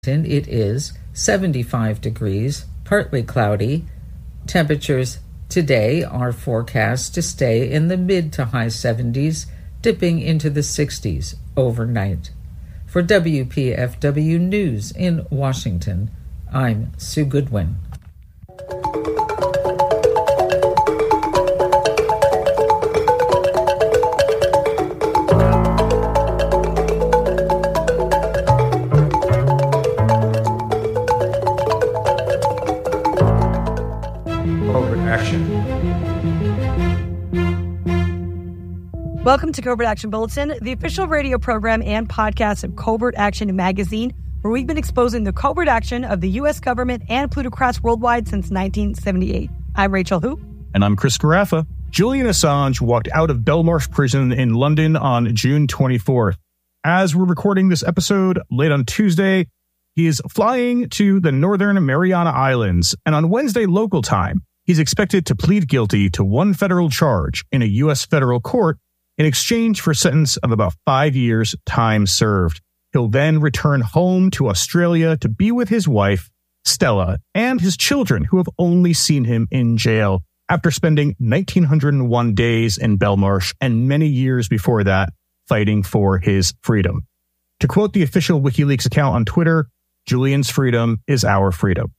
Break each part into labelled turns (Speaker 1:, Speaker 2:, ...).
Speaker 1: It is 75 degrees, partly cloudy. Temperatures today are forecast to stay in the mid to high 70s, dipping into the 60s overnight. For WPFW News in Washington, I'm Sue Goodwin.
Speaker 2: Welcome to Covert Action Bulletin, the official radio program and podcast of Covert Action Magazine, where we've been exposing the covert action of the U.S. government and plutocrats worldwide since 1978. I'm Rachel Hoop.
Speaker 3: And I'm Chris Carafa. Julian Assange walked out of Belmarsh Prison in London on June 24th. As we're recording this episode late on Tuesday, he is flying to the Northern Mariana Islands, and on Wednesday local time, he's expected to plead guilty to one federal charge in a U.S. federal court in exchange for a sentence of about 5 years time served. He'll then return home to Australia to be with his wife, Stella, and his children, who have only seen him in jail after spending 1,901 days in Belmarsh and many years before that fighting for his freedom. To quote the official WikiLeaks account on Twitter, Julian's freedom is our freedom.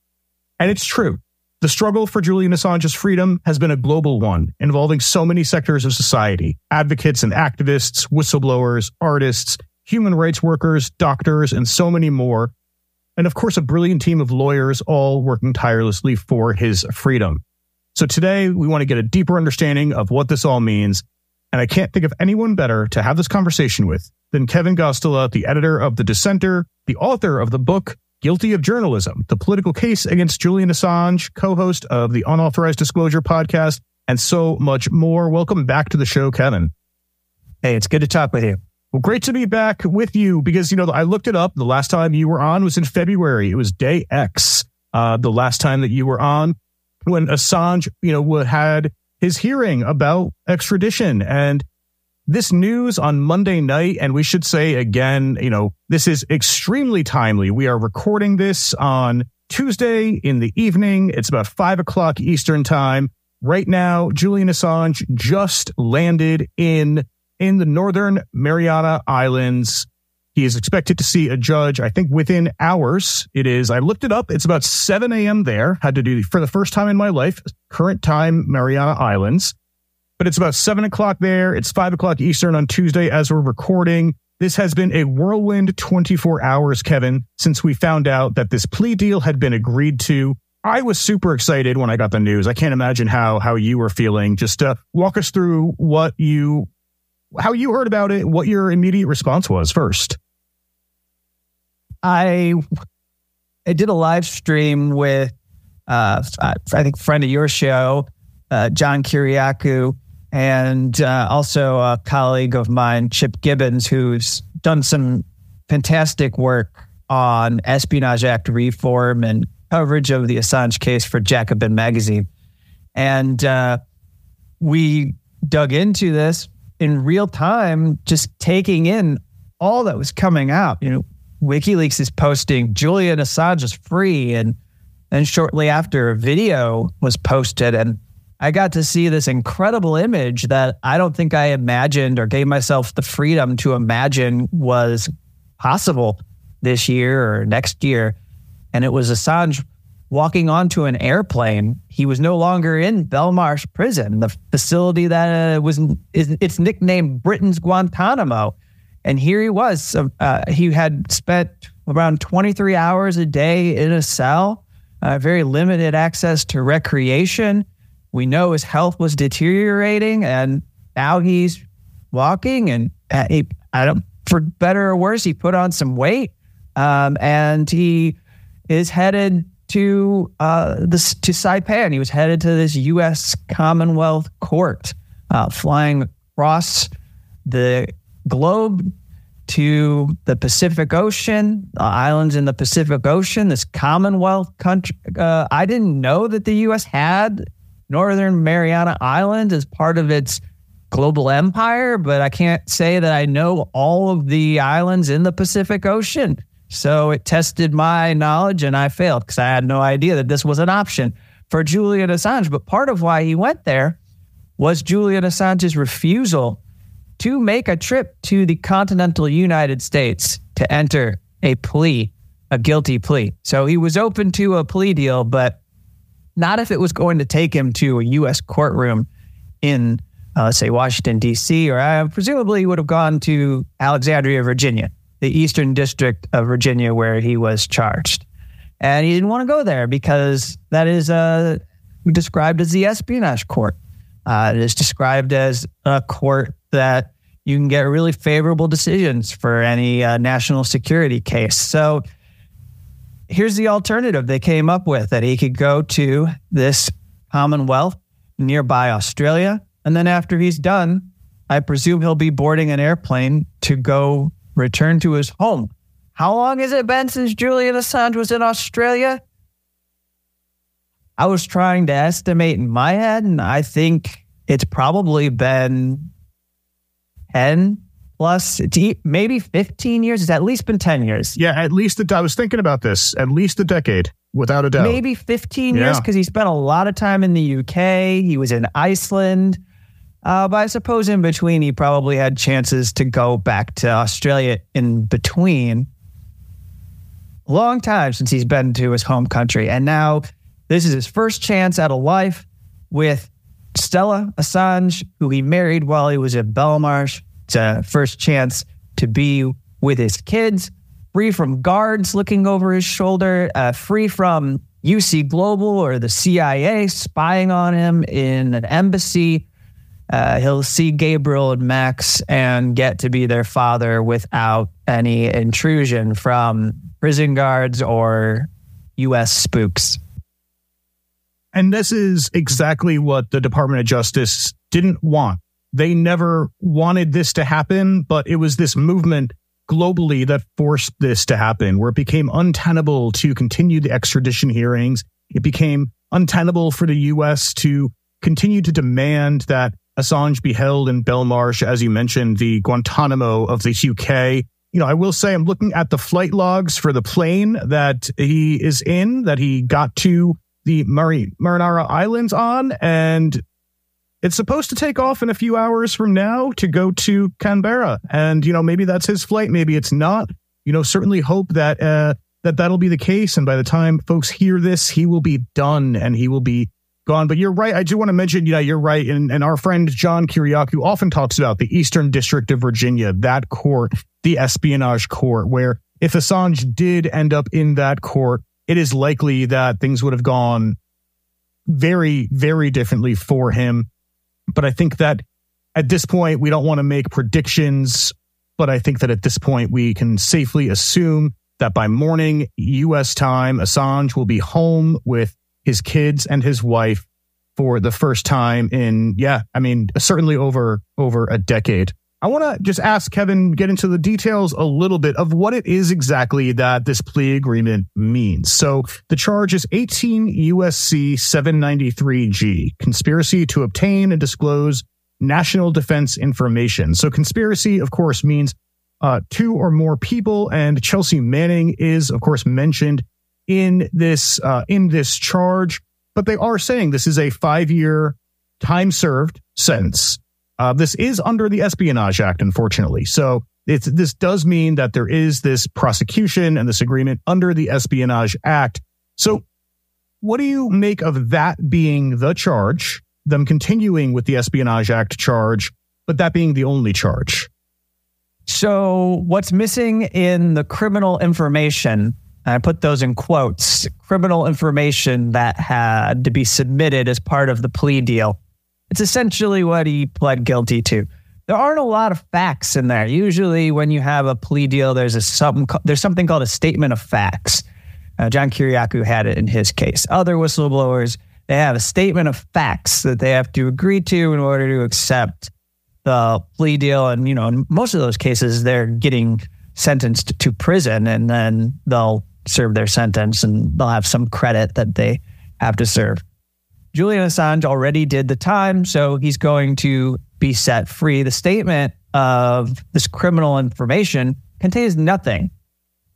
Speaker 3: And it's true. The struggle for Julian Assange's freedom has been a global one, involving so many sectors of society: advocates and activists, whistleblowers, artists, human rights workers, doctors, and so many more. And of course, a brilliant team of lawyers all working tirelessly for his freedom. So today, we want to get a deeper understanding of what this all means. And I can't think of anyone better to have this conversation with than Kevin Gosztola, the editor of The Dissenter, the author of the book Guilty of Journalism, The Political Case Against Julian Assange, co-host of the Unauthorized Disclosure podcast, and so much more. Welcome back to the show, Kevin.
Speaker 4: Hey, it's good to talk with you.
Speaker 3: Well, great to be back with you because, I looked it up. The last time you were on was in February. It was day X, the last time that you were on when Assange, had his hearing about extradition. And this news on Monday night, and we should say again, this is extremely timely. We are recording this on Tuesday in the evening. It's about 5 o'clock Eastern time. Right now, Julian Assange just landed in the Northern Mariana Islands. He is expected to see a judge, I think, within hours. I looked it up. It's about 7 a.m. there. Had to do for the first time in my life, current time, Mariana Islands. But it's about 7 o'clock there. It's 5 o'clock Eastern on Tuesday as we're recording. This has been a whirlwind 24 hours, Kevin, since we found out that this plea deal had been agreed to. I was super excited when I got the news. I can't imagine how you were feeling. Just walk us through how you heard about it, what your immediate response was first.
Speaker 4: I did a live stream with, I think, a friend of your show, John Kiriakou, and also a colleague of mine, Chip Gibbons, who's done some fantastic work on Espionage Act reform and coverage of the Assange case for Jacobin magazine. And we dug into this in real time, just taking in all that was coming out. WikiLeaks is posting Julian Assange is free, and then shortly after, a video was posted, and I got to see this incredible image that I don't think I imagined or gave myself the freedom to imagine was possible this year or next year. And it was Assange walking onto an airplane. He was no longer in Belmarsh Prison, the facility that it's nicknamed Britain's Guantanamo. And here he was. He had spent around 23 hours a day in a cell, very limited access to recreation. We know his health was deteriorating, and now he's walking. And for better or worse, he put on some weight, and he is headed to Saipan. He was headed to this U.S. Commonwealth Court, flying across the globe to the Pacific Ocean, islands in the Pacific Ocean. This Commonwealth country. I didn't know that the U.S. had Northern Mariana Islands as part of its global empire, but I can't say that I know all of the islands in the Pacific Ocean. So it tested my knowledge and I failed because I had no idea that this was an option for Julian Assange. But part of why he went there was Julian Assange's refusal to make a trip to the continental United States to enter a guilty plea. So he was open to a plea deal, but not if it was going to take him to a U.S. courtroom in, say, Washington, D.C., or presumably he would have gone to Alexandria, Virginia, the Eastern District of Virginia, where he was charged. And he didn't want to go there because that is described as the espionage court. It is described as a court that you can get really favorable decisions for any national security case. So here's the alternative they came up with, that he could go to this Commonwealth nearby Australia. And then after he's done, I presume he'll be boarding an airplane to go return to his home. How long has it been since Julian Assange was in Australia? I was trying to estimate in my head, and I think it's probably been 10 plus, maybe 15 years. It's at least been 10 years.
Speaker 3: Yeah, at least, I was thinking about this, at least a decade, without a doubt.
Speaker 4: Maybe 15 years, because he spent a lot of time in the UK. He was in Iceland. But I suppose in between, he probably had chances to go back to Australia in between. Long time since he's been to his home country. And now this is his first chance at a life with Stella Assange, who he married while he was at Belmarsh. It's a first chance to be with his kids, free from guards looking over his shoulder, free from UC Global or the CIA spying on him in an embassy. He'll see Gabriel and Max and get to be their father without any intrusion from prison guards or U.S. spooks.
Speaker 3: And this is exactly what the Department of Justice didn't want. They never wanted this to happen, but it was this movement globally that forced this to happen, where it became untenable to continue the extradition hearings. It became untenable for the U.S. to continue to demand that Assange be held in Belmarsh, as you mentioned, the Guantanamo of the UK. You know, I will say I'm looking at the flight logs for the plane that he is in, that he got to the Marinara Islands on, and it's supposed to take off in a few hours from now to go to Canberra. And, you know, maybe that's his flight, maybe it's not. You know, certainly hope that that'll be the case. And by the time folks hear this, he will be done and he will be gone. But you're right. I do want to mention, you're right. And our friend John Kiriakou often talks about the Eastern District of Virginia, that court, the espionage court, where if Assange did end up in that court, it is likely that things would have gone very, very differently for him. But I think that at this point, we don't want to make predictions. But I think that at this point, we can safely assume that by morning U.S. time, Assange will be home with his kids and his wife for the first time in, certainly over a decade. I want to just ask Kevin, get into the details a little bit of what it is exactly that this plea agreement means. So the charge is 18 U.S.C. 793G, conspiracy to obtain and disclose national defense information. So conspiracy, of course, means two or more people, and Chelsea Manning is, of course, mentioned in this charge, but they are saying this is a 5-year time served sentence. This is under the Espionage Act, unfortunately. So this does mean that there is this prosecution and this agreement under the Espionage Act. So what do you make of that being the charge, them continuing with the Espionage Act charge, but that being the only charge?
Speaker 4: So what's missing in the criminal information, and I put those in quotes, criminal information that had to be submitted as part of the plea deal, it's essentially what he pled guilty to. There aren't a lot of facts in there. Usually when you have a plea deal, there's something called a statement of facts. John Kiriakou had it in his case. Other whistleblowers, they have a statement of facts that they have to agree to in order to accept the plea deal. And, in most of those cases, they're getting sentenced to prison, and then they'll serve their sentence and they'll have some credit that they have to serve. Julian Assange already did the time, so he's going to be set free. The statement of this criminal information contains nothing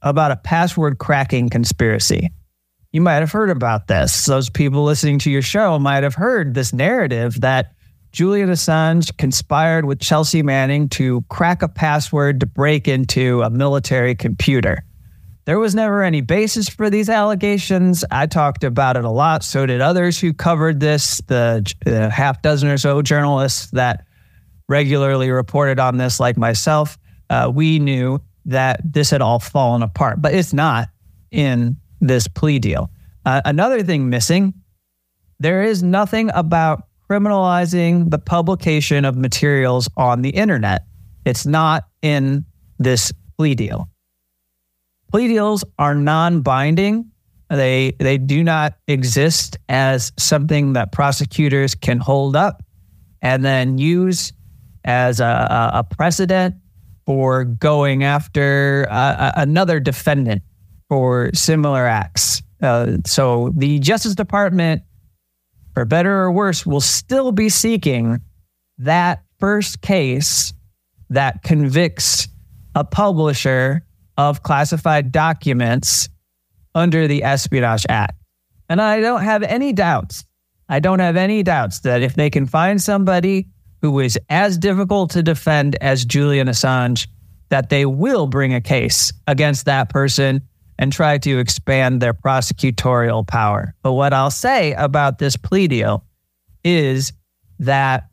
Speaker 4: about a password cracking conspiracy. You might have heard about this. Those people listening to your show might have heard this narrative that Julian Assange conspired with Chelsea Manning to crack a password to break into a military computer. There was never any basis for these allegations. I talked about it a lot. So did others who covered this, the half dozen or so journalists that regularly reported on this, like myself. We knew that this had all fallen apart, but it's not in this plea deal. Another thing missing, there is nothing about criminalizing the publication of materials on the internet. It's not in this plea deal. Plea deals are non-binding. They do not exist as something that prosecutors can hold up and then use as a precedent for going after another defendant for similar acts. So the Justice Department, for better or worse, will still be seeking that first case that convicts a publisher of classified documents under the Espionage Act. And I don't have any doubts. That if they can find somebody who is as difficult to defend as Julian Assange, that they will bring a case against that person and try to expand their prosecutorial power. But what I'll say about this plea deal is that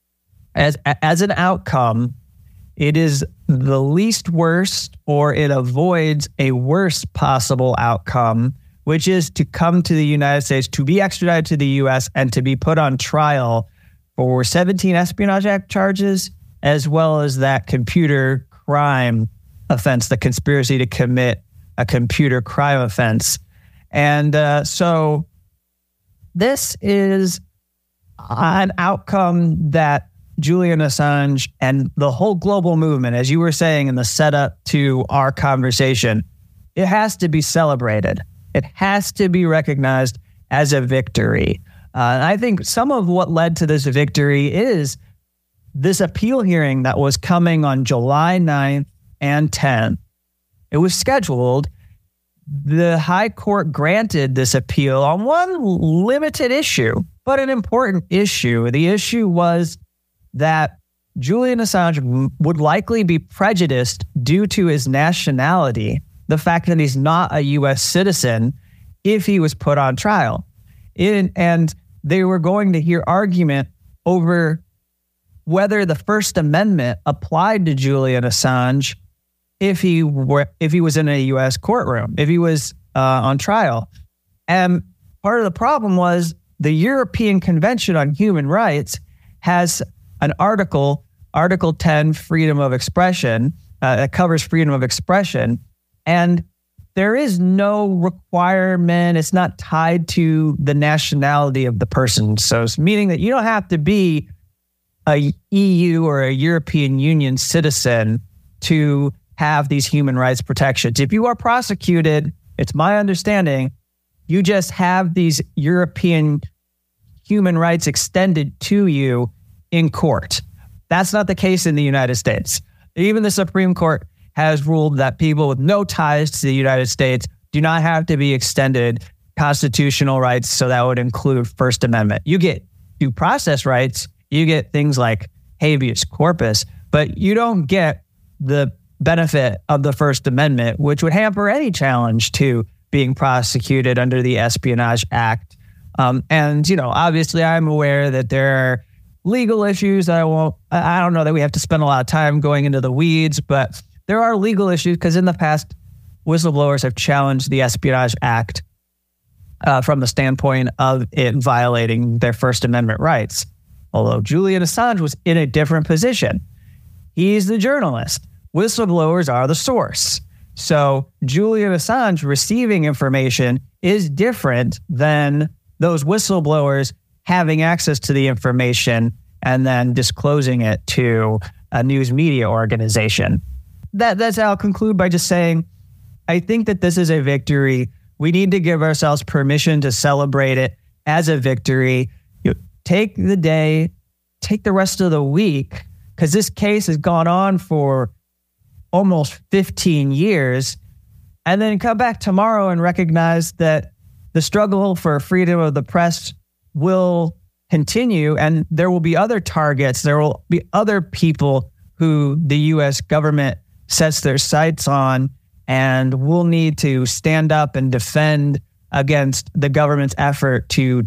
Speaker 4: as an outcome, it is the least worst, or it avoids a worst possible outcome, which is to come to the United States, to be extradited to the U.S. and to be put on trial for 17 Espionage Act charges, as well as that computer crime offense, the conspiracy to commit a computer crime offense. And so this is an outcome that Julian Assange and the whole global movement, as you were saying in the setup to our conversation, it has to be celebrated. It has to be recognized as a victory. And I think some of what led to this victory is this appeal hearing that was coming on July 9th and 10th. It was scheduled. The High Court granted this appeal on one limited issue, but an important issue. The issue was that Julian Assange would likely be prejudiced due to his nationality, the fact that he's not a U.S. citizen, if he was put on trial. And they were going to hear argument over whether the First Amendment applied to Julian Assange if he was in a U.S. courtroom, if he was on trial. And part of the problem was the European Convention on Human Rights has an Article 10, freedom of expression, that covers freedom of expression. And there is no requirement. It's not tied to the nationality of the person. So it's meaning that you don't have to be a EU or a European Union citizen to have these human rights protections. If you are prosecuted, it's my understanding, you just have these European human rights extended to you in court. That's not the case in the United States. Even the Supreme Court has ruled that people with no ties to the United States do not have to be extended constitutional rights, so that would include First Amendment. You get due process rights, you get things like habeas corpus, but you don't get the benefit of the First Amendment, which would hamper any challenge to being prosecuted under the Espionage Act. And, obviously I'm aware that there are legal issues. I don't know that we have to spend a lot of time going into the weeds, but there are legal issues because in the past, whistleblowers have challenged the Espionage Act from the standpoint of it violating their First Amendment rights. Although Julian Assange was in a different position. He's the journalist. Whistleblowers are the source. So Julian Assange receiving information is different than those whistleblowers having access to the information and then disclosing it to a news media organization. That's how I'll conclude by just saying, I think that this is a victory. We need to give ourselves permission to celebrate it as a victory. Take the day, take the rest of the week, because this case has gone on for almost 15 years. and then come back tomorrow and recognize that the struggle for freedom of the press will continue, and there will be other targets. There will be other people who the U.S. government sets their sights on, and we'll need to stand up and defend against the government's effort to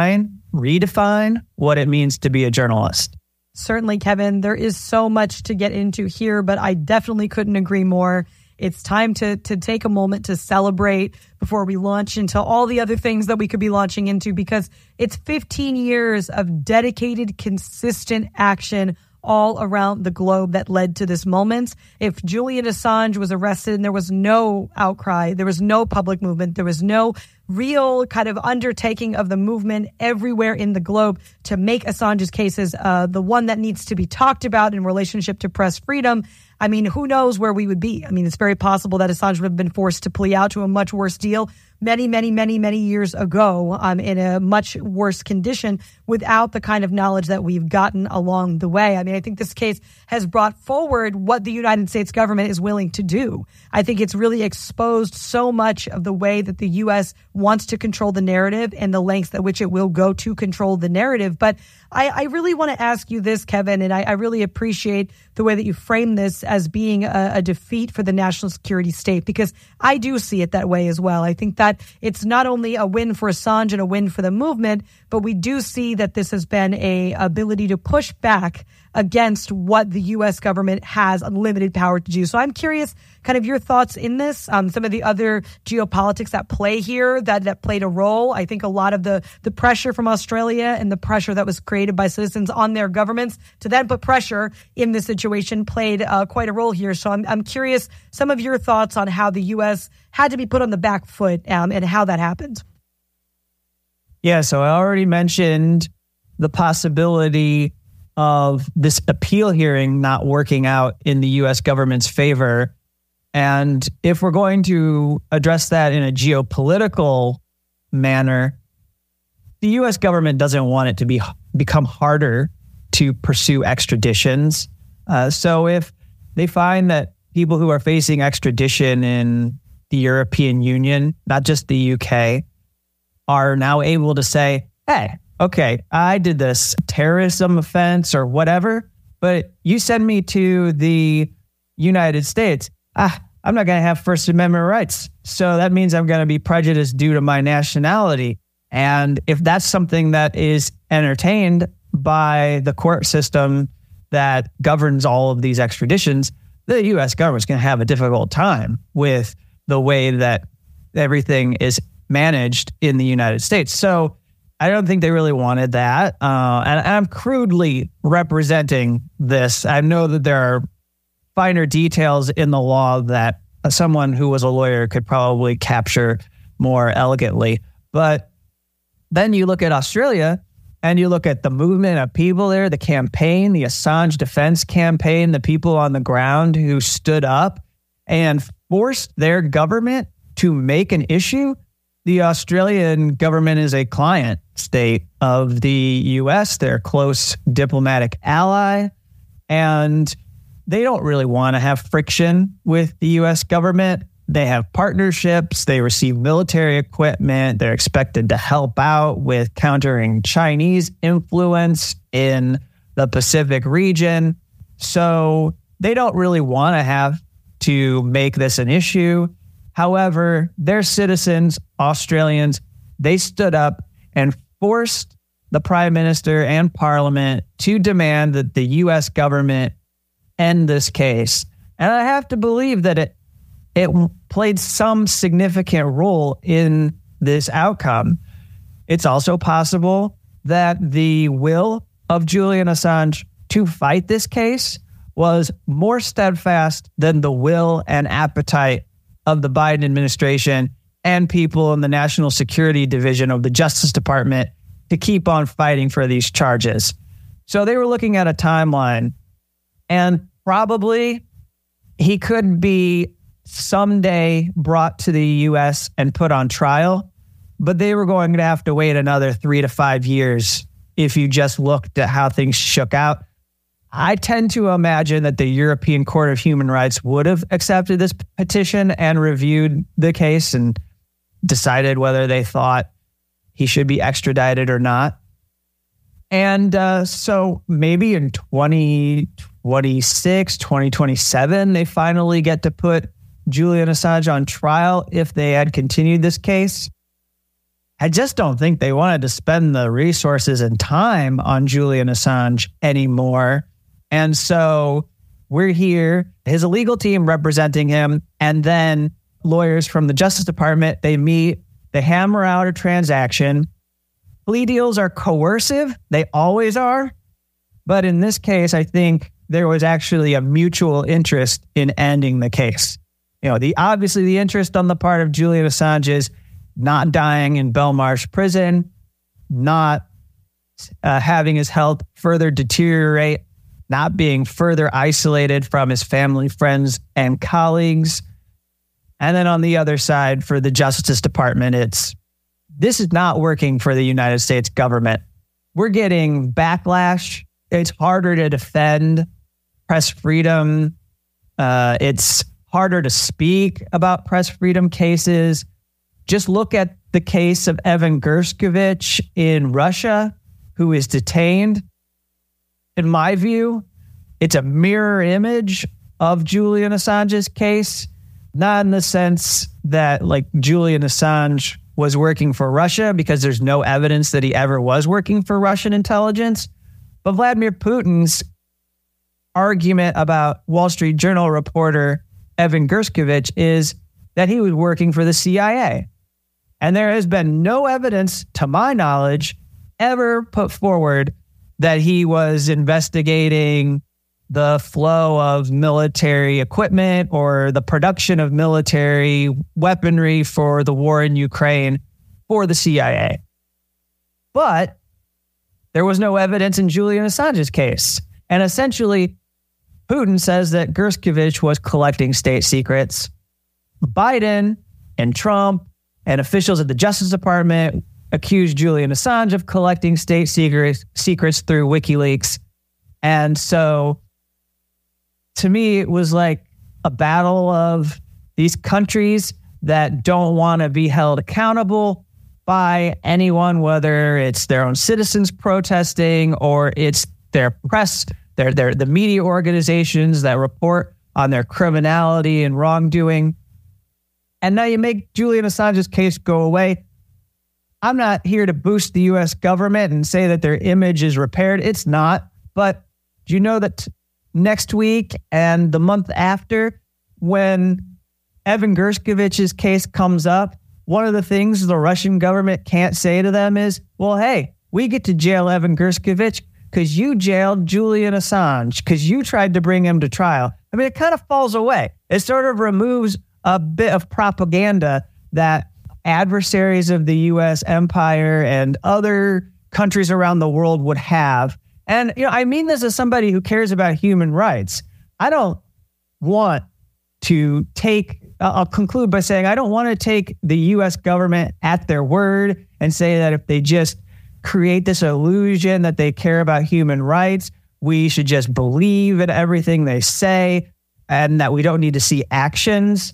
Speaker 4: redefine what it means to be a journalist.
Speaker 2: Certainly, Kevin, there is so much to get into here, but I definitely couldn't agree more. It's time to take a moment to celebrate before we launch into all the other things that we could be launching into, because it's 15 years of dedicated, consistent action all around the globe that led to this moment. If Julian Assange was arrested and there was no outcry, there was no public movement, there was no real kind of undertaking of the movement everywhere in the globe to make Assange's cases the one that needs to be talked about in relationship to press freedom, I mean, who knows where we would be? I mean, it's very possible that Assange would have been forced to plea out to a much worse deal many years ago in a much worse condition without the kind of knowledge that we've gotten along the way. I mean, I think this case has brought forward what the United States government is willing to do. I think it's really exposed so much of the way that the U.S. wants to control the narrative and the lengths at which it will go to control the narrative. But I really want to ask you this, Kevin, and I really appreciate the way that you frame this as being a defeat for the national security state, because I do see it that way as well. I think that it's not only a win for Assange and a win for the movement, but we do see that this has been a ability to push back against what the U.S. government has unlimited power to do. So I'm curious kind of your thoughts in this, some of the other geopolitics that play here that played a role. I think a lot of the pressure from Australia and the pressure that was created by citizens on their governments to then put pressure in this situation played quite a role here. So I'm curious some of your thoughts on how the U.S. had to be put on the back foot and how that happened.
Speaker 4: Yeah, so I already mentioned the possibility of this appeal hearing not working out in the U.S. government's favor. And if we're going to address that in a geopolitical manner, the U.S. government doesn't want it to become harder to pursue extraditions. So if they find that people who are facing extradition in the European Union, not just the UK, are now able to say, hey, okay, I did this terrorism offense or whatever, but you send me to the United States, I'm not going to have First Amendment rights. So that means I'm going to be prejudiced due to my nationality. And if that's something that is entertained by the court system that governs all of these extraditions, the U.S. government's going to have a difficult time with the way that everything is managed in the United States. So I don't think they really wanted that. And I'm crudely representing this. I know that there are finer details in the law that someone who was a lawyer could probably capture more elegantly. But then you look at Australia and you look at the movement of people there, the campaign, the Assange defense campaign, the people on the ground who stood up and forced their government to make an issue. The Australian government is a client state of the U.S. They're a close diplomatic ally, and they don't really want to have friction with the U.S. government. They have partnerships. They receive military equipment. They're expected to help out with countering Chinese influence in the Pacific region. So they don't really want to have to make this an issue. However, their citizens, Australians, they stood up and forced the prime minister and parliament to demand that the U.S. government end this case. And I have to believe that it played some significant role in this outcome. It's also possible that the will of Julian Assange to fight this case was more steadfast than the will and appetite of the Biden administration and people in the National Security Division of the Justice Department to keep on fighting for these charges. So they were looking at a timeline, and probably he could be someday brought to the U.S. and put on trial, but they were going to have to wait another 3 to 5 years if you just looked at how things shook out. I tend to imagine that the European Court of Human Rights would have accepted this petition and reviewed the case and decided whether they thought he should be extradited or not. And so maybe in 2026, 2027, they finally get to put Julian Assange on trial if they had continued this case. I just don't think they wanted to spend the resources and time on Julian Assange anymore. And so we're here, his legal team representing him, and then lawyers from the Justice Department, they meet, they hammer out a transaction. Plea deals are coercive. They always are. But in this case, I think there was actually a mutual interest in ending the case. Obviously the interest on the part of Julian Assange is not dying in Belmarsh prison, not having his health further deteriorate, not being further isolated from his family, friends, and colleagues. And then on the other side, for the Justice Department, this is not working for the United States government. We're getting backlash. It's harder to defend press freedom. It's harder to speak about press freedom cases. Just look at the case of Evan Gershkovich in Russia, who is detained. In my view, it's a mirror image of Julian Assange's case, not in the sense that Julian Assange was working for Russia, because there's no evidence that he ever was working for Russian intelligence. But Vladimir Putin's argument about Wall Street Journal reporter Evan Gershkovich is that he was working for the CIA. And there has been no evidence, to my knowledge, ever put forward that he was investigating the flow of military equipment or the production of military weaponry for the war in Ukraine for the CIA. But there was no evidence in Julian Assange's case. And essentially, Putin says that Gershkovich was collecting state secrets. Biden and Trump and officials at the Justice Department accused Julian Assange of collecting state secrets through WikiLeaks. And so, to me, it was like a battle of these countries that don't want to be held accountable by anyone, whether it's their own citizens protesting or it's their press, the media organizations that report on their criminality and wrongdoing. And now you make Julian Assange's case go away. I'm not here to boost the U.S. government and say that their image is repaired. It's not. But do you know that next week and the month after, when Evan Gershkovich's case comes up, one of the things the Russian government can't say to them is, well, hey, we get to jail Evan Gershkovich because you jailed Julian Assange, because you tried to bring him to trial. I mean, it kind of falls away. It sort of removes a bit of propaganda that adversaries of the U.S. empire and other countries around the world would have. And, I mean this as somebody who cares about human rights. I don't want to I'll conclude by saying I don't want to take the U.S. government at their word and say that if they just create this illusion that they care about human rights, we should just believe in everything they say and that we don't need to see actions.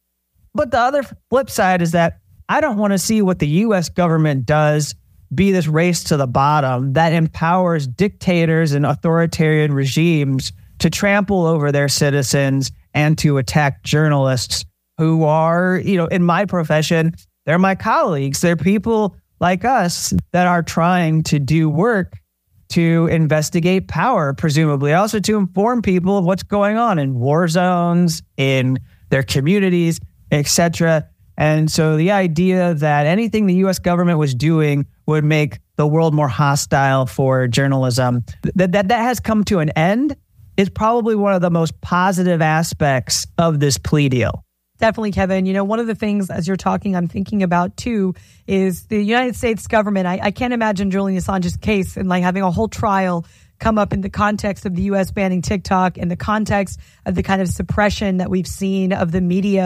Speaker 4: But the other flip side is that I don't want to see what the U.S. government does be this race to the bottom that empowers dictators and authoritarian regimes to trample over their citizens and to attack journalists who are, in my profession, they're my colleagues. They're people like us that are trying to do work to investigate power, presumably also to inform people of what's going on in war zones, in their communities, etc. And so the idea that anything the U.S. government was doing would make the world more hostile for journalism, that has come to an end, is probably one of the most positive aspects of this plea deal.
Speaker 2: Definitely, Kevin. One of the things as you're talking, I'm thinking about too, is the United States government. I can't imagine Julian Assange's case and having a whole trial come up in the context of the U.S. banning TikTok, in the context of the kind of suppression that we've seen of the media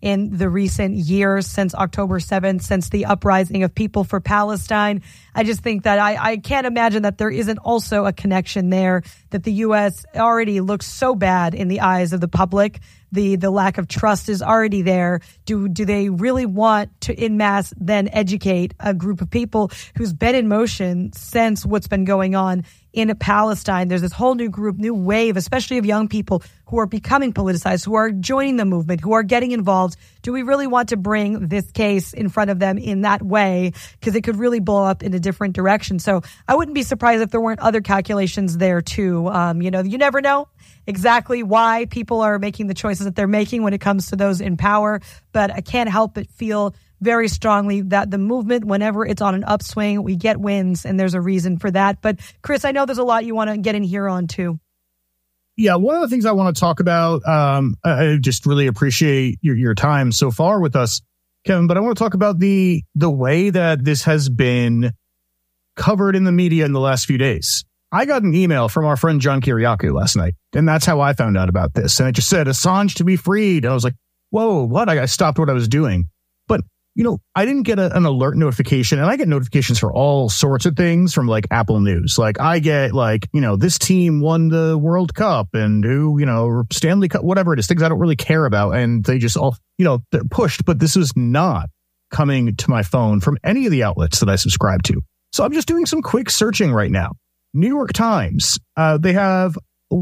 Speaker 2: in the recent years since October 7th, since the uprising of People for Palestine. I just think that I can't imagine that there isn't also a connection there, that the U.S. already looks so bad in the eyes of the public. The lack of trust is already there. Do they really want to en masse then educate a group of people who's been in motion since what's been going on in Palestine? There's this whole new group, new wave, especially of young people who are becoming politicized, who are joining the movement, who are getting involved. Do we really want to bring this case in front of them in that way? Because it could really blow up in a different direction. So I wouldn't be surprised if there weren't other calculations there too. You never know exactly why people are making the choices that they're making when it comes to those in power. But I can't help but feel very strongly that the movement, whenever it's on an upswing, we get wins, and there's a reason for that. But Chris, I know there's a lot you want to get in here on too.
Speaker 3: Yeah, one of the things I want to talk about, I just really appreciate your time so far with us, Kevin, but I want to talk about the way that this has been covered in the media in the last few days. I got an email from our friend John Kiriakou last night, and that's how I found out about this. And it just said, Assange to be freed. And I was like, whoa, what? I stopped what I was doing. But, I didn't get an alert notification, and I get notifications for all sorts of things from like Apple News. Like I get this team won the World Cup and Stanley Cup, whatever it is, things I don't really care about. And they just all, they're pushed. But this is not coming to my phone from any of the outlets that I subscribe to. So I'm just doing some quick searching right now. New York Times, they have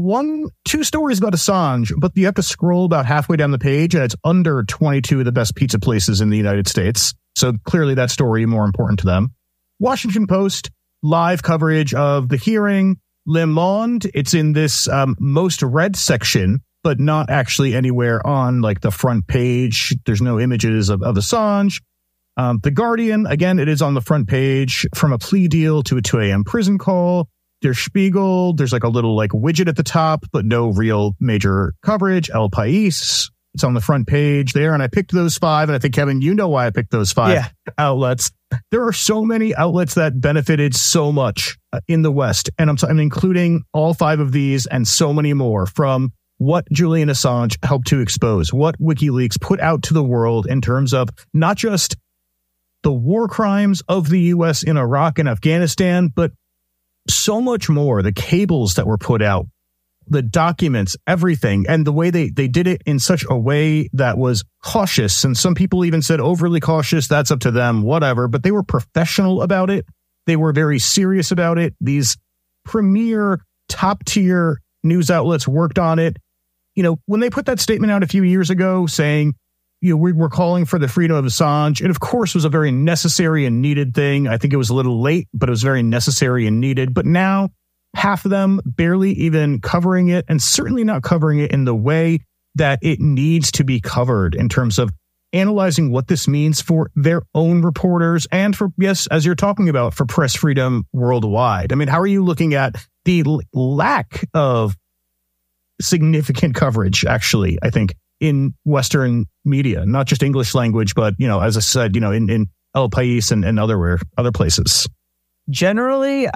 Speaker 3: 2 stories about Assange, but you have to scroll about halfway down the page, and it's under 22 of the best pizza places in the United States. So clearly that story more important to them. Washington Post, live coverage of the hearing. Le Monde, it's in this most read section, but not actually anywhere on like the front page. There's no images of Assange. The Guardian, again, it is on the front page, from a plea deal to a 2 a.m. prison call. Der Spiegel, there's like a little like widget at the top, but no real major coverage. El País, it's on the front page there. And I picked those 5. And I think, Kevin, you know why I picked those 5 outlets. There are so many outlets that benefited so much in the West. And I'm including all 5 of these and so many more, from what Julian Assange helped to expose, what WikiLeaks put out to the world in terms of not just the war crimes of the U.S. in Iraq and Afghanistan, but so much more. The cables that were put out, the documents, everything, and the way they did it in such a way that was cautious. And some people even said overly cautious. That's up to them, whatever. But they were professional about it. They were very serious about it. These premier top tier news outlets worked on it. When they put that statement out a few years ago saying, we're calling for the freedom of Assange. It, of course, was a very necessary and needed thing. I think it was a little late, but it was very necessary and needed. But now, half of them barely even covering it, and certainly not covering it in the way that it needs to be covered in terms of analyzing what this means for their own reporters and for, yes, as you're talking about, for press freedom worldwide. I mean, how are you looking at the lack of significant coverage, actually, I think, in Western media, not just English language, but, as I said, in El País and other places?
Speaker 4: Generally,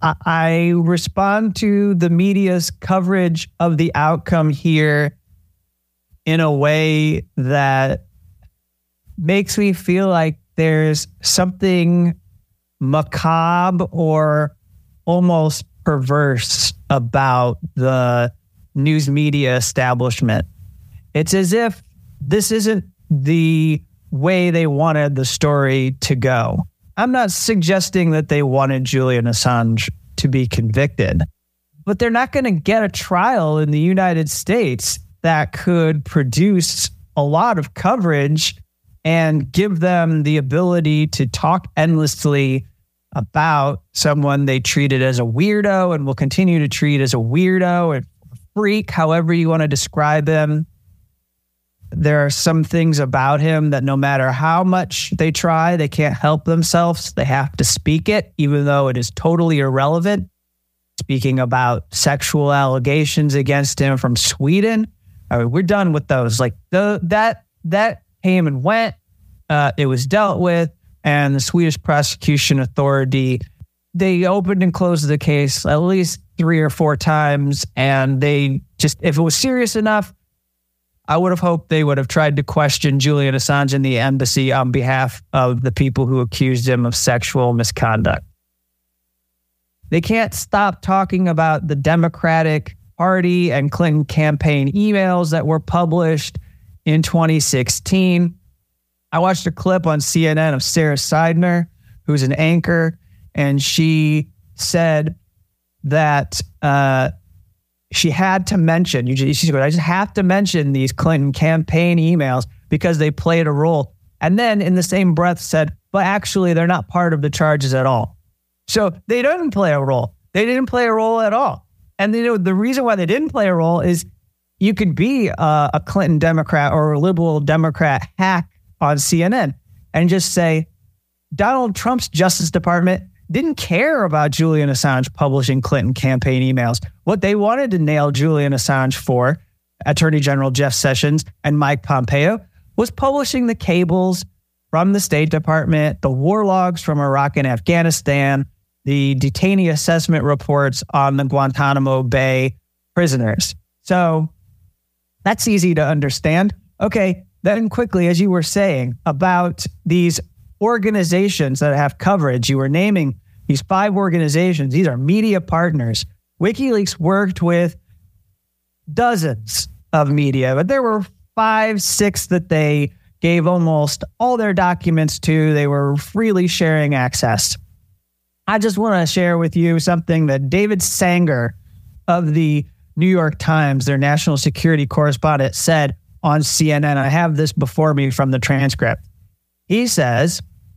Speaker 4: I respond to the media's coverage of the outcome here in a way that makes me feel like there's something macabre or almost perverse about the news media establishment. It's as if this isn't the way they wanted the story to go. I'm not suggesting that they wanted Julian Assange to be convicted, but they're not going to get a trial in the United States that could produce a lot of coverage and give them the ability to talk endlessly about someone they treated as a weirdo and will continue to treat as a weirdo and freak, however you want to describe him. There are some things about him that no matter how much they try, they can't help themselves. They have to speak it, even though it is totally irrelevant. Speaking about sexual allegations against him from Sweden, I mean, we're done with those. Like that came and went. It was dealt with, and the Swedish prosecution authority, they opened and closed the case at least 3 or 4 times, and they just, if it was serious enough, I would have hoped they would have tried to question Julian Assange in the embassy on behalf of the people who accused him of sexual misconduct. They can't stop talking about the Democratic Party and Clinton campaign emails that were published in 2016. I watched a clip on CNN of Sarah Seidner, who's an anchor, and she said that she had to mention, she goes, I just have to mention these Clinton campaign emails because they played a role. And then in the same breath said, but actually they're not part of the charges at all. So they didn't play a role. They didn't play a role at all. And the reason why they didn't play a role is you could be a Clinton Democrat or a liberal Democrat hack on CNN and just say, Donald Trump's Justice Department didn't care about Julian Assange publishing Clinton campaign emails. What they wanted to nail Julian Assange for, Attorney General Jeff Sessions and Mike Pompeo, was publishing the cables from the State Department, the war logs from Iraq and Afghanistan, the detainee assessment reports on the Guantanamo Bay prisoners. So that's easy to understand. Okay, then quickly, as you were saying about these organizations that have coverage, you were naming these 5 organizations. These are media partners. WikiLeaks worked with dozens of media, but there were 5, 6 that they gave almost all their documents to. They were freely sharing access. I just want to share with you something that David Sanger of the New York Times, their national security correspondent, said on CNN. I have this before me from the transcript. He says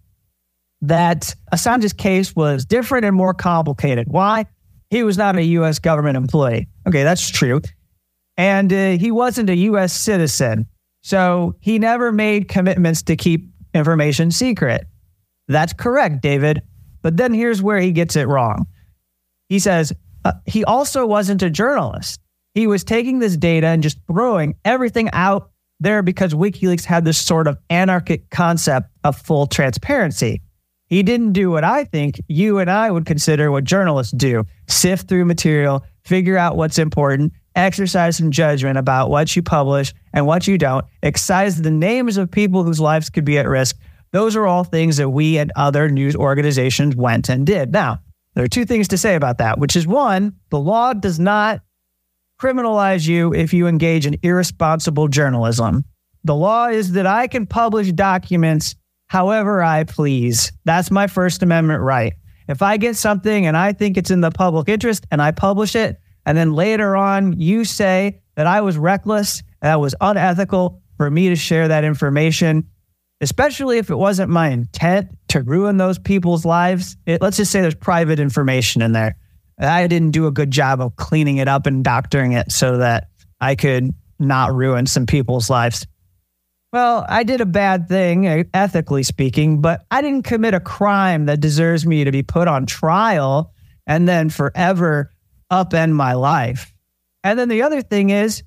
Speaker 4: that Assange's case was different and more complicated. Why? He was not a U.S. government employee. Okay, that's true. And he wasn't a U.S. citizen. So he never made commitments to keep information secret. That's correct, David. But then here's where he gets it wrong. He says he also wasn't a journalist. He was taking this data and just throwing everything out there because WikiLeaks had this sort of anarchic concept of full transparency. He didn't do what I think you and I would consider what journalists do. Sift through material, figure out what's important, exercise some judgment about what you publish and what you don't, excise the names of people whose lives could be at risk. Those are all things that we and other news organizations went and did. Now, there are 2 things to say about that, which is 1, the law does not criminalize you if you engage in irresponsible journalism. The law is that I can publish documents however I please. That's my First Amendment right. If I get something and I think it's in the public interest and I publish it, and then later on you say that I was reckless, that was unethical for me to share that information, especially if it wasn't my intent to ruin those people's lives. Let's just say there's private information in there. I didn't do a good job of cleaning it up and doctoring it so that I could not ruin some people's lives. Well, I did a bad thing, ethically speaking, but I didn't commit a crime that deserves me to be put on trial and then forever upend my life. And then the other thing is,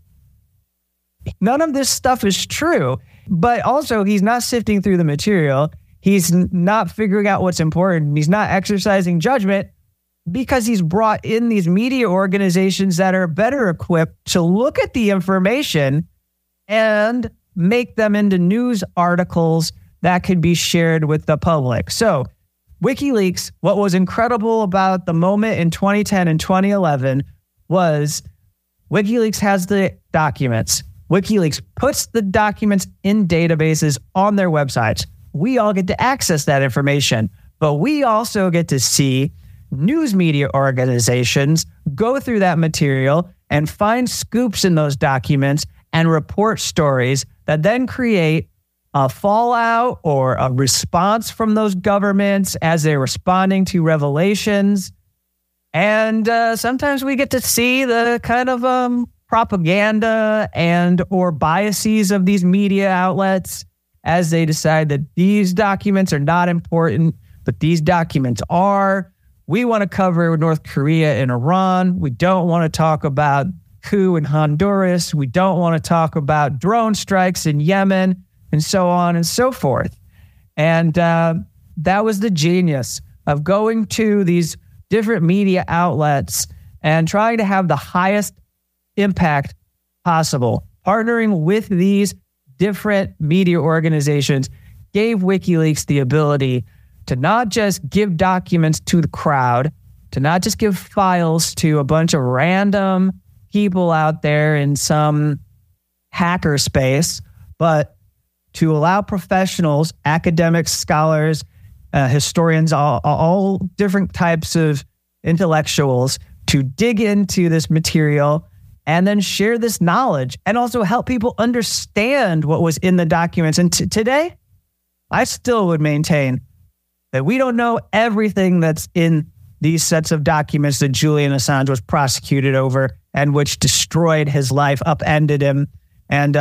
Speaker 4: none of this stuff is true, but also he's not sifting through the material. He's not figuring out what's important. He's not exercising judgment because he's brought in these media organizations that are better equipped to look at the information and make them into news articles that could be shared with the public. So WikiLeaks, what was incredible about the moment in 2010 and 2011 was WikiLeaks has the documents. WikiLeaks puts the documents in databases on their websites. We all get to access that information, but we also get to see news media organizations go through that material and find scoops in those documents and report stories that then create a fallout or a response from those governments as they're responding to revelations. And sometimes we get to see the kind of propaganda and or biases of these media outlets as they decide that these documents are not important, but these documents are. We want to cover North Korea and Iran. We don't want to talk about coup in Honduras. We don't want to talk about drone strikes in Yemen, and so on and so forth. And that was the genius of going to these different media outlets and trying to have the highest impact possible. partnering with these different media organizations gave WikiLeaks the ability to not just give documents to the crowd, to not just give files to a bunch of random people out there in some hacker space, but to allow professionals, academics, scholars, historians, all different types of intellectuals to dig into this material and then share this knowledge and also help people understand what was in the documents. And today, I still would maintain that we don't know everything that's in these sets of documents that Julian Assange was prosecuted over and which destroyed his life, upended him, and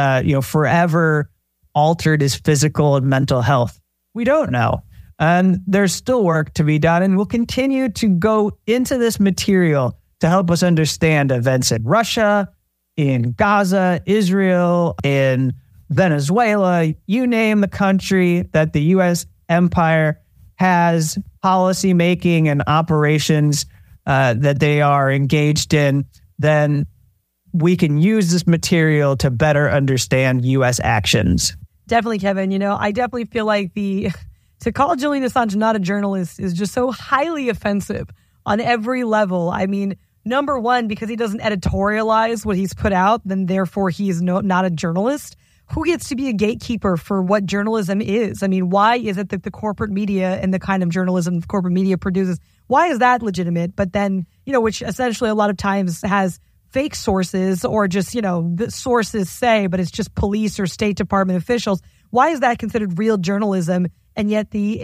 Speaker 4: forever altered his physical and mental health. We don't know. And there's still work to be done, and we'll continue to go into this material to help us understand events in Russia, in Gaza, Israel, in Venezuela, you name the country that the U.S. empire has policy making and operations that they are engaged in, then we can use this material to better understand U.S. actions.
Speaker 2: Definitely, Kevin. I definitely feel like to call Julian Assange not a journalist is just so highly offensive on every level. I mean, number one, because he doesn't editorialize what he's put out, then therefore he's not a journalist. Who gets to be a gatekeeper for what journalism is? I mean, why is it that the corporate media and the kind of journalism the corporate media produces, why is that legitimate? But then, which essentially a lot of times has fake sources or just, the sources say, but it's just police or State Department officials. Why is that considered real journalism? And yet the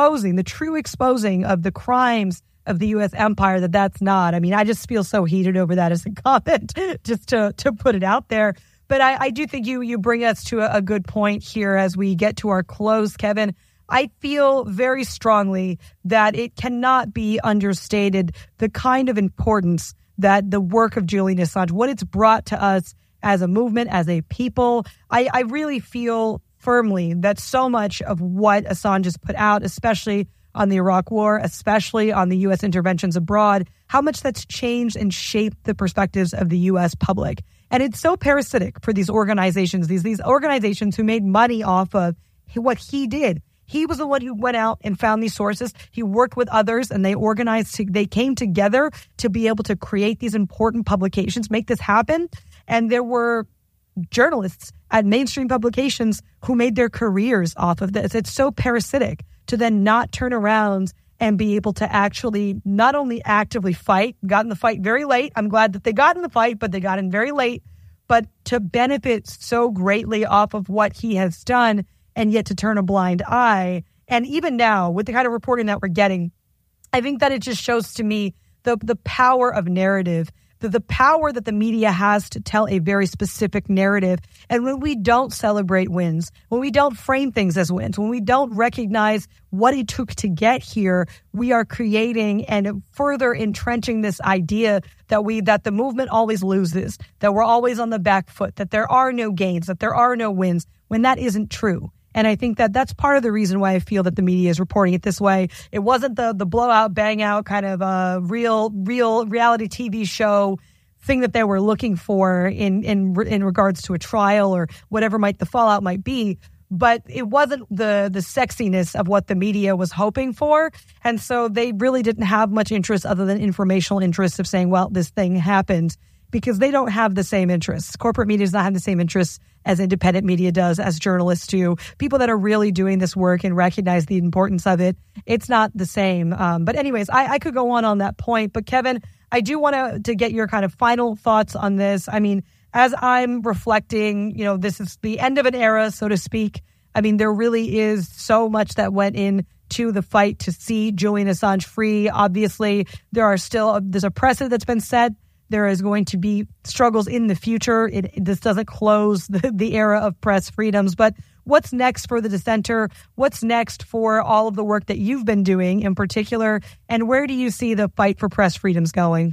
Speaker 2: true exposing of the crimes of the U.S. empire, that's not. I mean, I just feel so heated over that as a comment, just to put it out there. But I do think you bring us to a good point here as we get to our close, Kevin. I feel very strongly that it cannot be understated the kind of importance that the work of Julian Assange, what it's brought to us as a movement, as a people. I really feel firmly that so much of what Assange has put out, especially on the Iraq War, especially on the U.S. interventions abroad, how much that's changed and shaped the perspectives of the U.S. public. And it's so parasitic for these organizations, these organizations who made money off of what he did. He was the one who went out and found these sources. He worked with others and they came together to be able to create these important publications, make this happen. And there were journalists at mainstream publications who made their careers off of this. It's so parasitic to then not turn around and be able to actually not only actively fight, got in the fight very late. I'm glad that they got in the fight, but they got in very late, but to benefit so greatly off of what he has done and yet to turn a blind eye. And even now, with the kind of reporting that we're getting, I think that it just shows to me the power of narrative, the power that the media has to tell a very specific narrative. And when we don't celebrate wins, when we don't frame things as wins, when we don't recognize what it took to get here, we are creating and further entrenching this idea that the movement always loses, that we're always on the back foot, that there are no gains, that there are no wins, when that isn't true. And I think that that's part of the reason why I feel that the media is reporting it this way. It wasn't the blowout, bang out kind of real reality TV show thing that they were looking for in regards to a trial or whatever the fallout might be. But it wasn't the sexiness of what the media was hoping for. And so they really didn't have much interest other than informational interest of saying, well, this thing happened, because they don't have the same interests. Corporate media does not have the same interests as independent media does, as journalists do. People that are really doing this work and recognize the importance of it, it's not the same. But anyways, I could go on that point. But Kevin, I do want to get your kind of final thoughts on this. I mean, as I'm reflecting, this is the end of an era, so to speak. I mean, there really is so much that went into the fight to see Julian Assange free. Obviously, there's a precedent that's been set. There is going to be struggles in the future. This doesn't close the era of press freedoms. But what's next for the dissenter? What's next for all of the work that you've been doing in particular? And where do you see the fight for press freedoms going?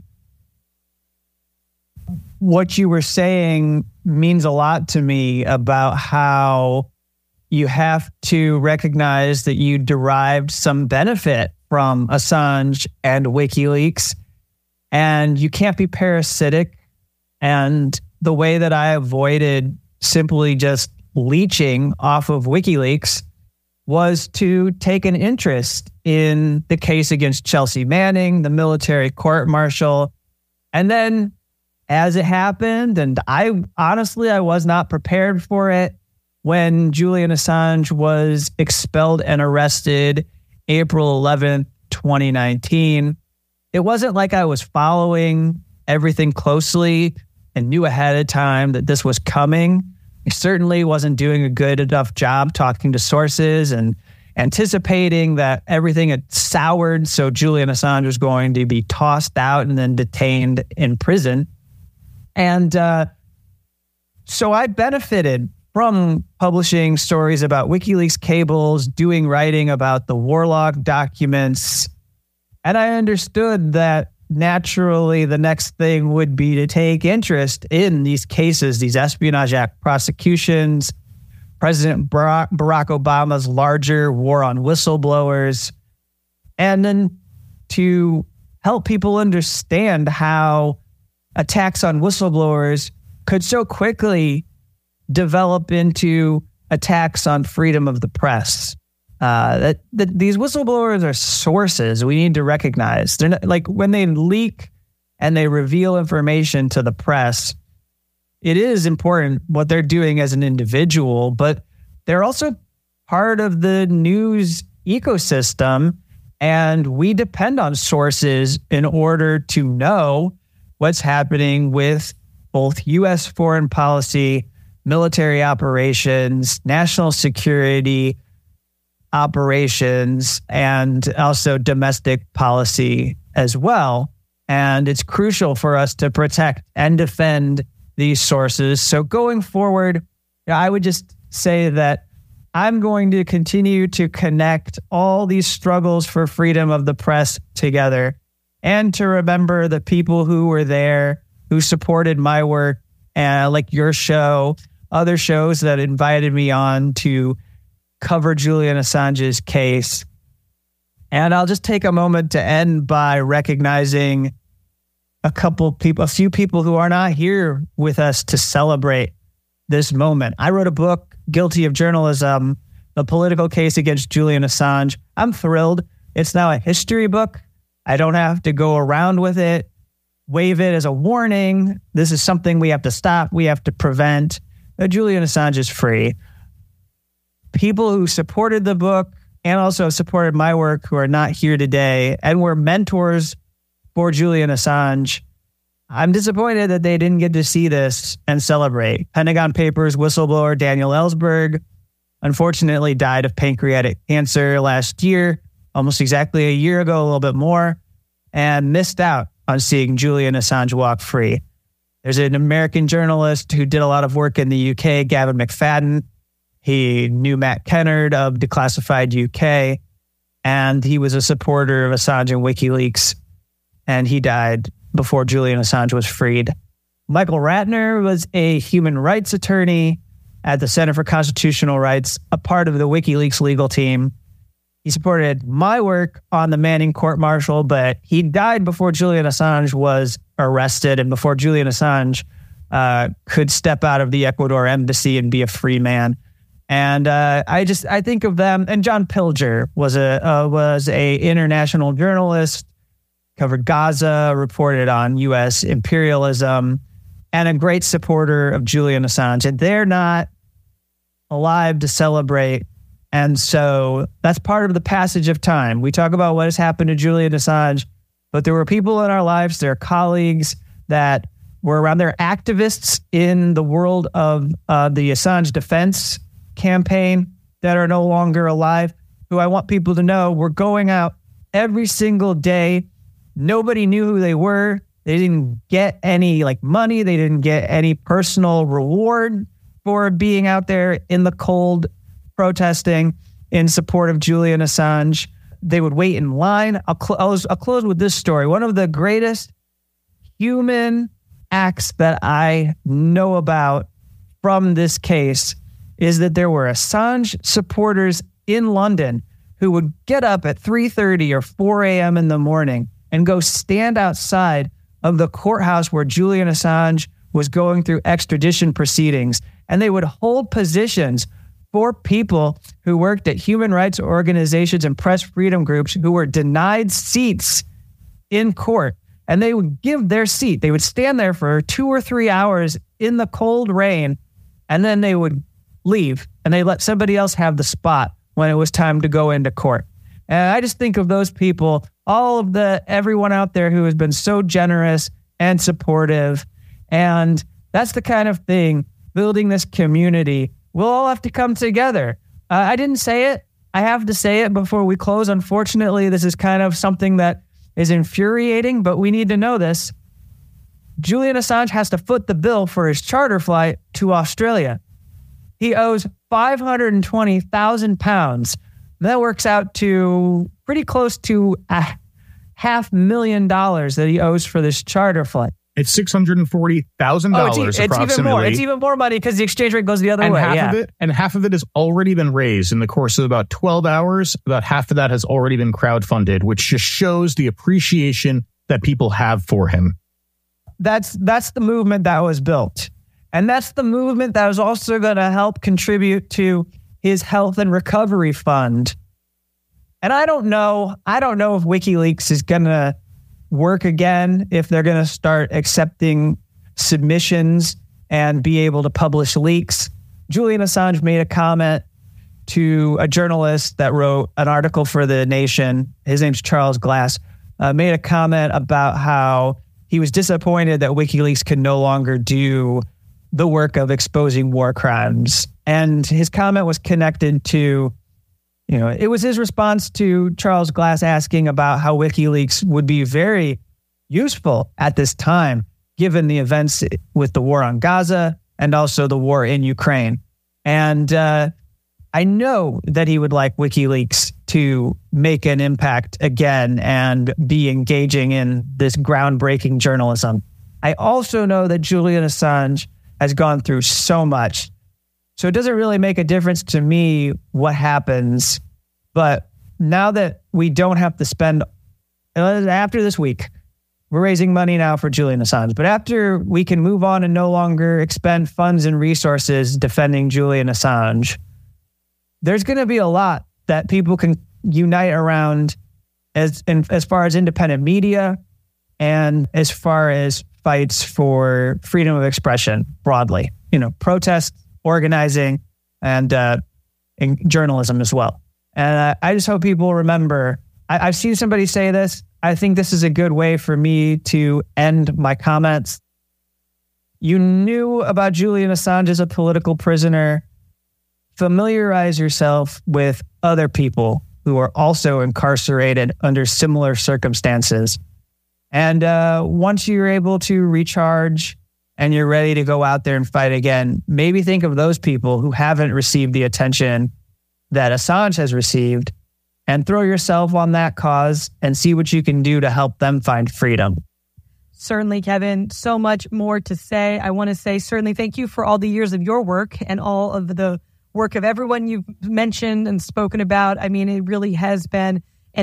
Speaker 4: What you were saying means a lot to me about how you have to recognize that you derived some benefit from Assange and WikiLeaks. And you can't be parasitic and the way that I avoided simply just leeching off of WikiLeaks was to take an interest in the case against Chelsea Manning, the military court-martial. And then as it happened, and I was not prepared for it, when Julian Assange was expelled and arrested April 11th, 2019, it wasn't like I was following everything closely and knew ahead of time that this was coming. I certainly wasn't doing a good enough job talking to sources and anticipating that everything had soured, so Julian Assange was going to be tossed out and then detained in prison. And so I benefited from publishing stories about WikiLeaks cables, doing writing about the Warlock documents. And I understood that naturally the next thing would be to take interest in these cases, these Espionage Act prosecutions, President Barack Obama's larger war on whistleblowers, and then to help people understand how attacks on whistleblowers could so quickly develop into attacks on freedom of the press. That these whistleblowers are sources we need to recognize. They're not, like, when they leak and they reveal information to the press, it is important what they're doing as an individual, but they're also part of the news ecosystem, and we depend on sources in order to know what's happening with both U.S. foreign policy, military operations, national security operations, and also domestic policy as well. And it's crucial for us to protect and defend these sources. So going forward, I would just say that I'm going to continue to connect all these struggles for freedom of the press together, and to remember the people who were there, who supported my work, like your show, other shows that invited me on to cover Julian Assange's case. And I'll just take a moment to end by recognizing a few people who are not here with us to celebrate this moment. I wrote a book, Guilty of Journalism, The Political Case Against Julian Assange. I'm thrilled. It's now a history book. I don't have to go around with it, wave it as a warning. This is something we have to stop. We have to prevent. Julian Assange is free. People who supported the book and also supported my work, who are not here today and were mentors for Julian Assange, I'm disappointed that they didn't get to see this and celebrate. Pentagon Papers whistleblower Daniel Ellsberg unfortunately died of pancreatic cancer last year, almost exactly a year ago, a little bit more, and missed out on seeing Julian Assange walk free. There's an American journalist who did a lot of work in the UK, Gavin McFadden. He knew Matt Kennard of Declassified UK, and he was a supporter of Assange and WikiLeaks, and he died before Julian Assange was freed. Michael Ratner was a human rights attorney at the Center for Constitutional Rights, a part of the WikiLeaks legal team. He supported my work on the Manning court-martial, but he died before Julian Assange was arrested and before Julian Assange could step out of the Ecuador embassy and be a free man. And I think of them. And John Pilger was a international journalist, covered Gaza, reported on U.S. imperialism, and a great supporter of Julian Assange. And they're not alive to celebrate. And so that's part of the passage of time. We talk about what has happened to Julian Assange, but there were people in our lives, their colleagues that were around, their activists in the world of the Assange defense campaign that are no longer alive, who I want people to know were going out every single day. Nobody knew who they were. They didn't get any money. They didn't get any personal reward for being out there in the cold protesting in support of Julian Assange. They would wait in line. I'll close with this story. One of the greatest human acts that I know about from this case is that there were Assange supporters in London who would get up at 3:30 or 4 a.m. in the morning and go stand outside of the courthouse where Julian Assange was going through extradition proceedings, and they would hold positions for people who worked at human rights organizations and press freedom groups who were denied seats in court. And they would give their seat. They would stand there for 2 or 3 hours in the cold rain, and then they would leave, and they let somebody else have the spot when it was time to go into court. And I just think of those people, everyone out there who has been so generous and supportive. And that's the kind of thing, building this community, we'll all have to come together. I didn't say it. I have to say it before we close. Unfortunately, this is kind of something that is infuriating, but we need to know this. Julian Assange has to foot the bill for his charter flight to Australia. He owes £520,000. That works out to pretty close to $500,000 that he owes for this charter flight.
Speaker 3: It's $640,000 approximately.
Speaker 4: It's even more money because the exchange rate goes the other way.
Speaker 3: Half of it has already been raised in the course of about 12 hours. About half of that has already been crowdfunded, which just shows the appreciation that people have for him.
Speaker 4: That's the movement that was built. And that's the movement that was also going to help contribute to his health and recovery fund. And I don't know if WikiLeaks is going to work again, if they're going to start accepting submissions and be able to publish leaks. Julian Assange made a comment to a journalist that wrote an article for The Nation. His name's Charles Glass. Made a comment about how he was disappointed that WikiLeaks could no longer do the work of exposing war crimes. And his comment was connected to, it was his response to Charles Glass asking about how WikiLeaks would be very useful at this time, given the events with the war on Gaza and also the war in Ukraine. And I know that he would like WikiLeaks to make an impact again and be engaging in this groundbreaking journalism. I also know that Julian Assange has gone through so much. So it doesn't really make a difference to me what happens. But now that we don't have to spend, after this week, we're raising money now for Julian Assange. But after we can move on and no longer expend funds and resources defending Julian Assange, there's going to be a lot that people can unite around as far as independent media and as far as fights for freedom of expression broadly, protest, organizing, and journalism as well. And I just hope people remember, I've seen somebody say this. I think this is a good way for me to end my comments. You knew about Julian Assange as a political prisoner. Familiarize yourself with other people who are also incarcerated under similar circumstances. And once you're able to recharge and you're ready to go out there and fight again, maybe think of those people who haven't received the attention that Assange has received and throw yourself on that cause and see what you can do to help them find freedom.
Speaker 2: Certainly, Kevin. So much more to say. I want to say certainly thank you for all the years of your work and all of the work of everyone you've mentioned and spoken about. I mean, it really has been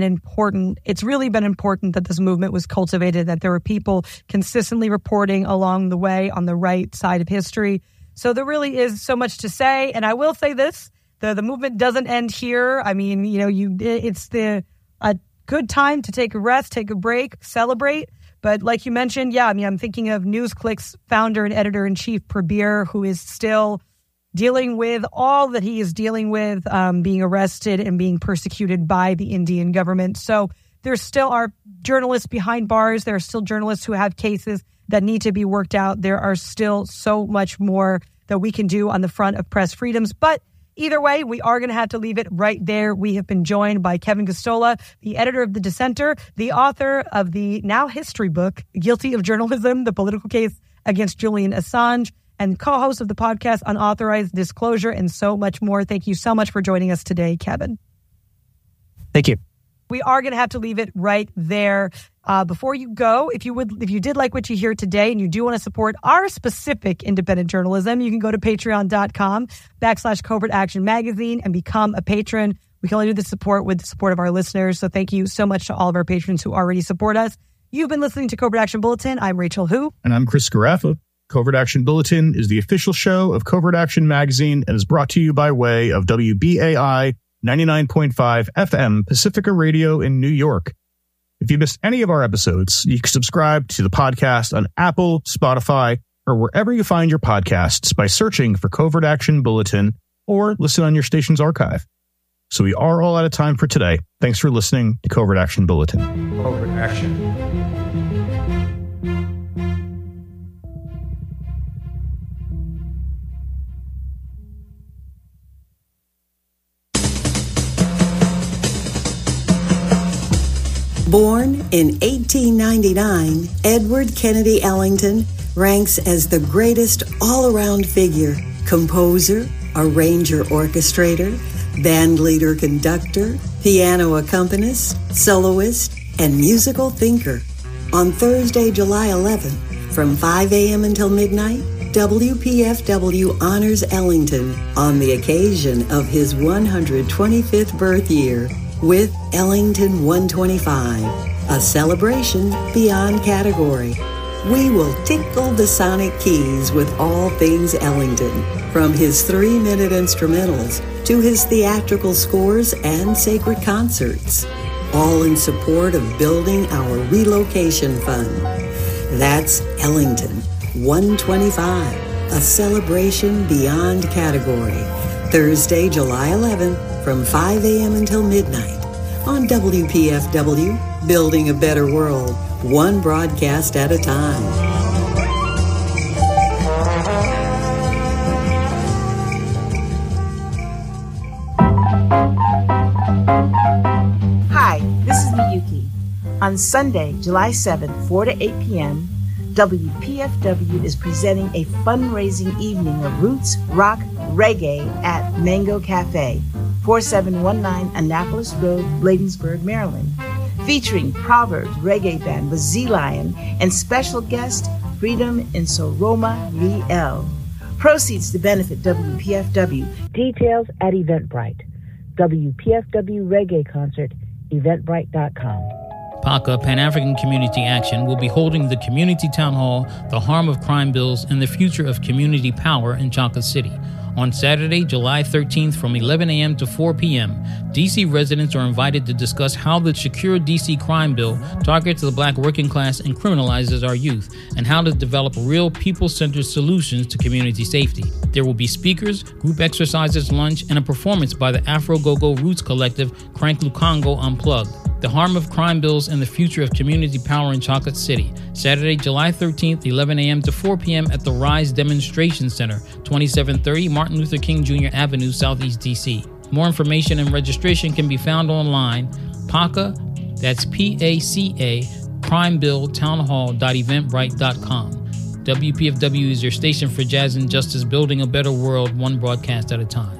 Speaker 2: it's really been important that this movement was cultivated, that there were people consistently reporting along the way on the right side of history. So there really is so much to say. And I will say this, the movement doesn't end here. I mean, it's a good time to take a rest, take a break, celebrate. But like you mentioned, I'm thinking of NewsClick's founder and editor-in-chief, Prabir, who is still dealing with all that he is dealing with, being arrested and being persecuted by the Indian government. So there still are journalists behind bars. There are still journalists who have cases that need to be worked out. There are still so much more that we can do on the front of press freedoms. But either way, we are going to have to leave it right there. We have been joined by Kevin Gosztola, the editor of The Dissenter, the author of the now history book, Guilty of Journalism, The Political Case Against Julian Assange, and co-host of the podcast Unauthorized Disclosure, and so much more. Thank you so much for joining us today, Kevin.
Speaker 4: Thank you.
Speaker 2: We are going to have to leave it right there. Before you go, if you did like what you hear today and you do want to support our specific independent journalism, you can go to patreon.com/Covert Action Magazine and become a patron. We can only do this support with the support of our listeners. So thank you so much to all of our patrons who already support us. You've been listening to Covert Action Bulletin. I'm Rachel Hu.
Speaker 3: And I'm Chris Garaffa. Covert Action Bulletin is the official show of Covert Action Magazine and is brought to you by way of WBAI 99.5 FM Pacifica Radio in New York. If you missed any of our episodes, you can subscribe to the podcast on Apple, Spotify, or wherever you find your podcasts by searching for Covert Action Bulletin or listen on your station's archive. So we are all out of time for today. Thanks for listening to Covert Action Bulletin. Covert Action.
Speaker 5: Born in 1899, Edward Kennedy Ellington ranks as the greatest all-around figure, composer, arranger-orchestrator, bandleader-conductor, piano accompanist, soloist, and musical thinker. On Thursday, July 11th, from 5 a.m. until midnight, WPFW honors Ellington on the occasion of his 125th birth year with Ellington 125, a celebration beyond category. We will tickle the sonic keys with all things Ellington, from his 3-minute instrumentals to his theatrical scores and sacred concerts, all in support of building our relocation fund. That's Ellington 125, a celebration beyond category. Thursday, July 11th, from 5 a.m. until midnight on WPFW, building a better world, one broadcast at a time.
Speaker 6: Hi, this is Miyuki. On Sunday, July 7th, 4 to 8 p.m., WPFW is presenting a fundraising evening of roots, rock, reggae at Mango Cafe, 4719 Annapolis Road, Bladensburg, Maryland, featuring Proverbs reggae band with Z-Lion and special guest Freedom in Soroma VL. Proceeds to benefit WPFW. Details at Eventbrite. WPFW Reggae Concert, eventbrite.com.
Speaker 7: PACA, Pan-African Community Action, will be holding the Community Town Hall, The Harm of Crime Bills, and the Future of Community Power in Chocolate City. On Saturday, July 13th from 11 a.m. to 4 p.m., D.C. residents are invited to discuss how the Secure D.C. Crime Bill targets the black working class and criminalizes our youth, and how to develop real people-centered solutions to community safety. There will be speakers, group exercises, lunch, and a performance by the Afro Go-Go Roots Collective, Crank Lukongo Unplugged. The Harm of Crime Bills and the Future of Community Power in Chocolate City, Saturday, July 13th, 11 a.m. to 4 p.m. at the RISE Demonstration Center, 2730 Martin Luther King Jr. Avenue, Southeast D.C. More information and registration can be found online, PACA, that's P-A-C-A, crimebilltownhall.eventbrite.com. WPFW is your station for jazz and justice, building a better world, one broadcast at a time.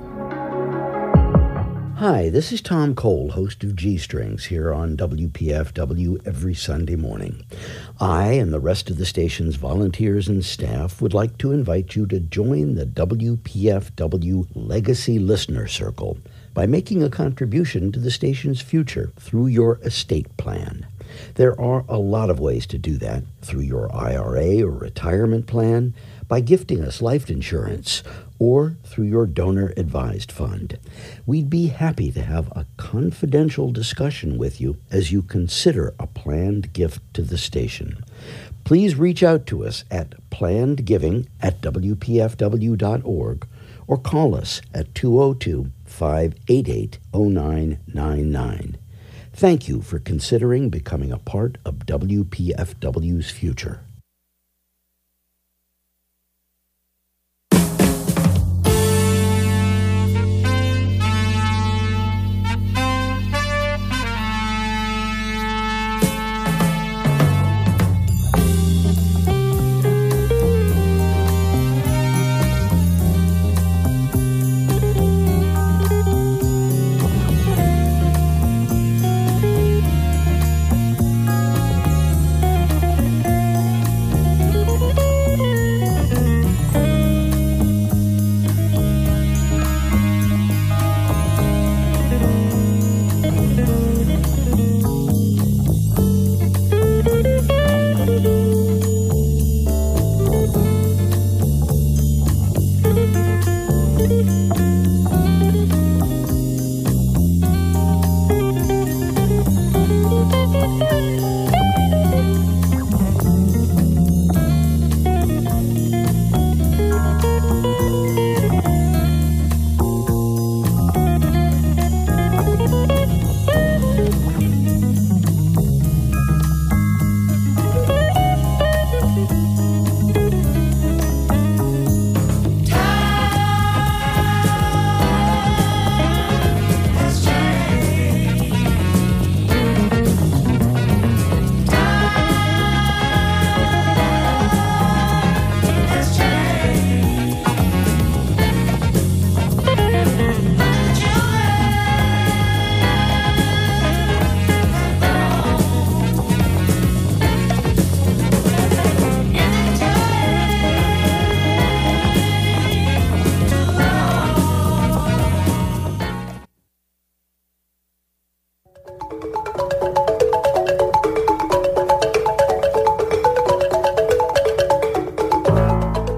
Speaker 8: Hi, this is Tom Cole, host of G-Strings here on WPFW every Sunday morning. I and the rest of the station's volunteers and staff would like to invite you to join the WPFW Legacy Listener Circle by making a contribution to the station's future through your estate plan. There are a lot of ways to do that, through your IRA or retirement plan, by gifting us life insurance, or through your donor-advised fund. We'd be happy to have a confidential discussion with you as you consider a planned gift to the station. Please reach out to us at plannedgiving@wpfw.org or call us at 202-588-0999. Thank you for considering becoming a part of WPFW's future.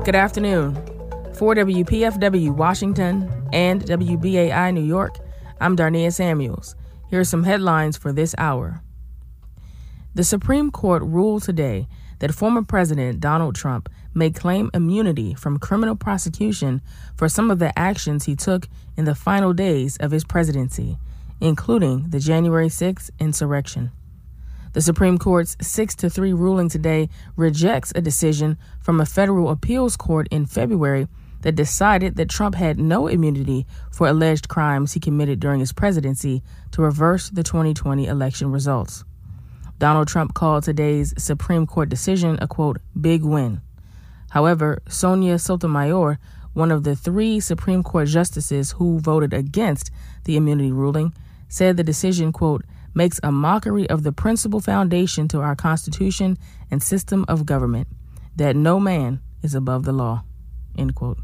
Speaker 9: Good afternoon. For WPFW Washington and WBAI New York, I'm Darnia Samuels. Here are some headlines for this hour. The Supreme Court ruled today that former President Donald Trump may claim immunity from criminal prosecution for some of the actions he took in the final days of his presidency, including the January 6th insurrection. The Supreme Court's 6-3 ruling today rejects a decision from a federal appeals court in February that decided that Trump had no immunity for alleged crimes he committed during his presidency to reverse the 2020 election results. Donald Trump called today's Supreme Court decision a, quote, big win. However, Sonia Sotomayor, one of the 3 Supreme Court justices who voted against the immunity ruling, said the decision, quote, makes a mockery of the principal foundation to our Constitution and system of government, that no man is above the law, end quote.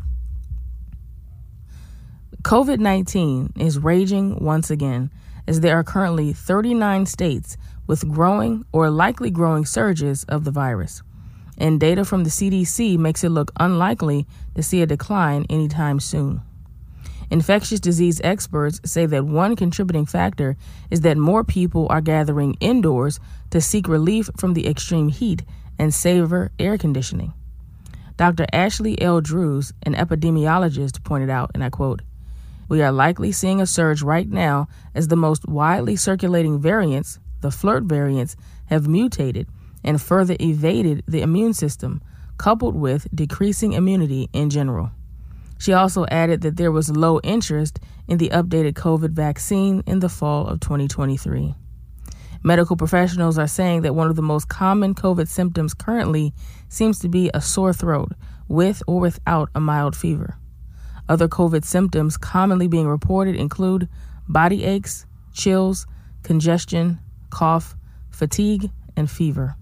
Speaker 9: COVID-19 is raging once again, as there are currently 39 states with growing or likely growing surges of the virus. And data from the CDC makes it look unlikely to see a decline anytime soon. Infectious disease experts say that one contributing factor is that more people are gathering indoors to seek relief from the extreme heat and savor air conditioning. Dr. Ashley L. Drews, an epidemiologist, pointed out, and I quote, "We are likely seeing a surge right now as the most widely circulating variants, the flirt variants, have mutated and further evaded the immune system, coupled with decreasing immunity in general." She also added that there was low interest in the updated COVID vaccine in the fall of 2023. Medical professionals are saying that one of the most common COVID symptoms currently seems to be a sore throat, with or without a mild fever. Other COVID symptoms commonly being reported include body aches, chills, congestion, cough, fatigue, and fever.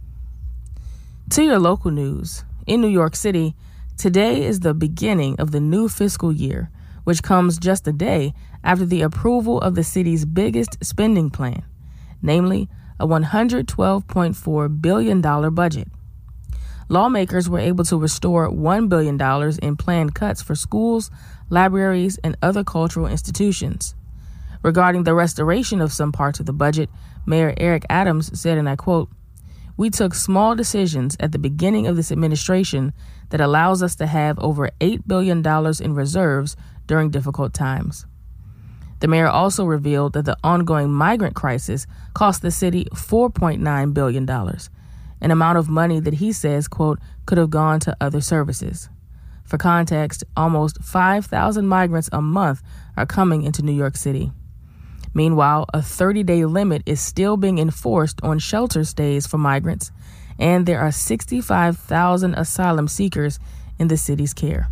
Speaker 9: To your local news, in New York City, today is the beginning of the new fiscal year, which comes just a day after the approval of the city's biggest spending plan, namely a $112.4 billion budget. Lawmakers were able to restore $1 billion in planned cuts for schools, libraries, and other cultural institutions. Regarding the restoration of some parts of the budget, Mayor Eric Adams said, and I quote, "We took small decisions at the beginning of this administration that allows us to have over $8 billion in reserves during difficult times." The mayor also revealed that the ongoing migrant crisis cost the city $4.9 billion, an amount of money that he says, quote, could have gone to other services. For context, almost 5,000 migrants a month are coming into New York City. Meanwhile, a 30-day limit is still being enforced on shelter stays for migrants, and there are 65,000 asylum seekers in the city's care.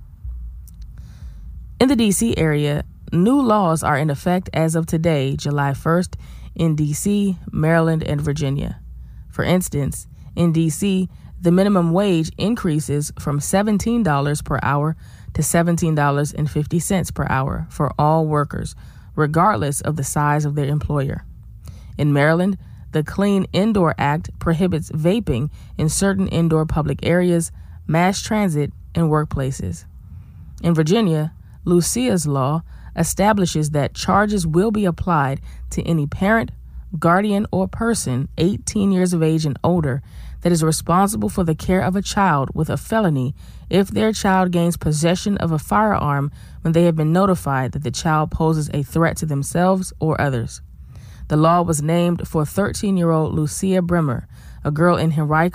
Speaker 9: In the D.C. area, new laws are in effect as of today, July 1st, in D.C., Maryland, and Virginia. For instance, in D.C., the minimum wage increases from $17 per hour to $17.50 per hour for all workers, regardless of the size of their employer. In Maryland, the Clean Indoor Act prohibits vaping in certain indoor public areas, mass transit, and workplaces. In Virginia, Lucia's law establishes that charges will be applied to any parent, guardian, or person 18 years of age and older that is responsible for the care of a child with a felony if their child gains possession of a firearm when they have been notified that the child poses a threat to themselves or others. The law was named for 13-year-old Lucia Bremer, a girl in Henrico,